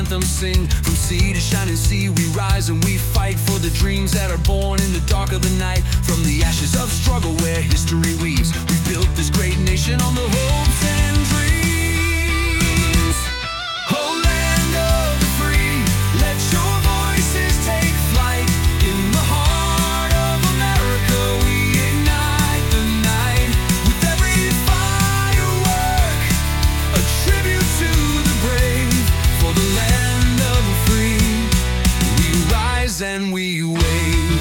anthem sing. From sea to shining sea we rise and we fight for the dreams that are born in the dark of the night. From the ashes of struggle where history weaves, we've built this great nation on the hopes and dreams. Oh, land of the free, let your voices take flight. In the heart of America we ignite the night. With every firework, a tribute to the brave. For the land of the free, we rise and we wave.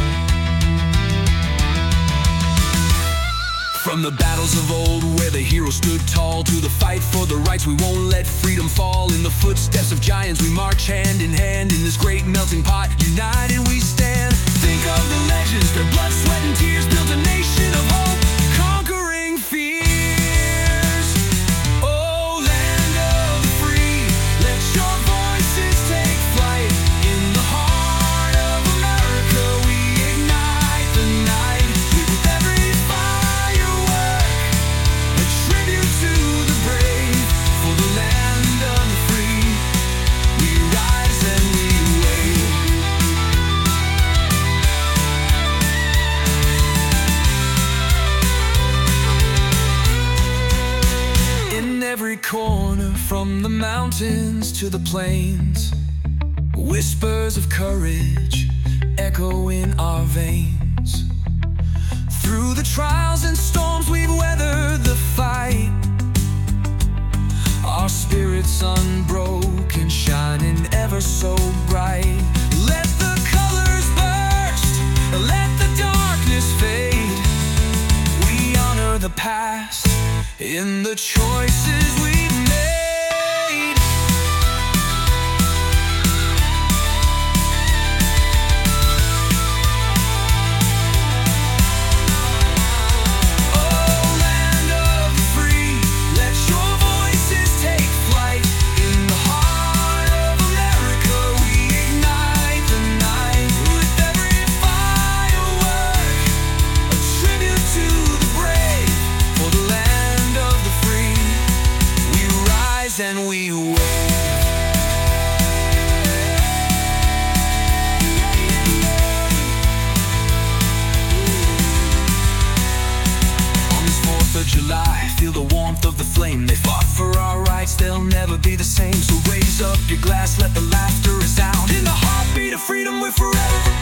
From the battles of old where the heroes stood tall, to the fight for the rights, we won't let freedom fall. In the footsteps of giants we march hand in hand. In this great melting pot, united we stand. Think of the legends, their blood, sweat and tears built a nation of hope, conquering fears. Oh, land of the free, let your voices take flight. In the heart of America we ignite the night. With every firework, a tribute to the brave. For the land of the free, we rise and we wave. In every corner, from the mountains to the plains, whispers of courage echo in our veins. Through the trials and storms we've weathered the fight, our spirits unbroken, shining ever so bright. Let the colors burst, let the darkness fade. We honor the past in the choices we've made. Oh, land of the free, let your voices take flight. In the heart of America we ignite the night. With every firework, a tribute to the brave. For the land of the free, we rise and we wave. On this 4th of July, feel the warmth of the flame. They fought for our rights, they'll never be the same. So raise up your glass, let the laughter resound. In the heartbeat of freedom we're forever